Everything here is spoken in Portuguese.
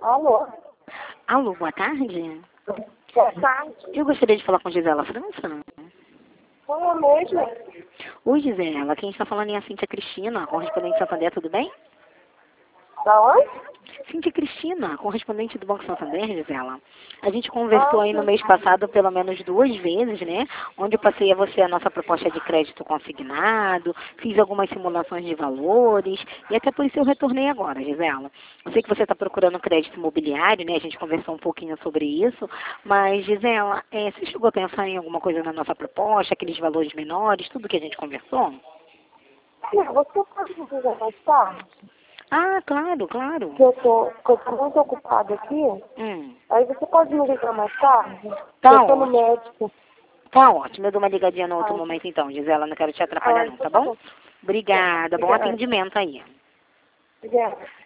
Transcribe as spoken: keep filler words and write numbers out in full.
Alô? Alô, boa tarde. Boa tarde. Eu gostaria de falar com Gisela França. Foi eu mesmo? Oi, Gisela. Quem está falando é a Cíntia Cristina, correspondente Santander, tudo bem? Da onde? Cíntia Cristina, correspondente do Banco Santander, Gisela. A gente conversou Ah, aí no sim. mês passado pelo menos duas vezes, né? Onde eu passei a você a nossa proposta de crédito consignado, fiz algumas simulações de valores e até por isso eu retornei agora, Gisela. Eu sei que você está procurando crédito imobiliário, né? A gente conversou um pouquinho sobre isso, mas, Gisela, é, você chegou a pensar em alguma coisa na nossa proposta, aqueles valores menores, tudo que a gente conversou? Não, você pode me ligar mais tarde? Ah, claro, claro. Que eu tô, que eu tô muito ocupada aqui. Hum, Aí você pode me ligar mais tarde? tá Eu tô no ótimo. médico. Tá ótimo. Eu dou uma ligadinha no outro Ah, momento então, Gisela. Não quero te ah, atrapalhar não, então tá tá bom? bom. Obrigada. Bom Obrigada. atendimento aí. Obrigada.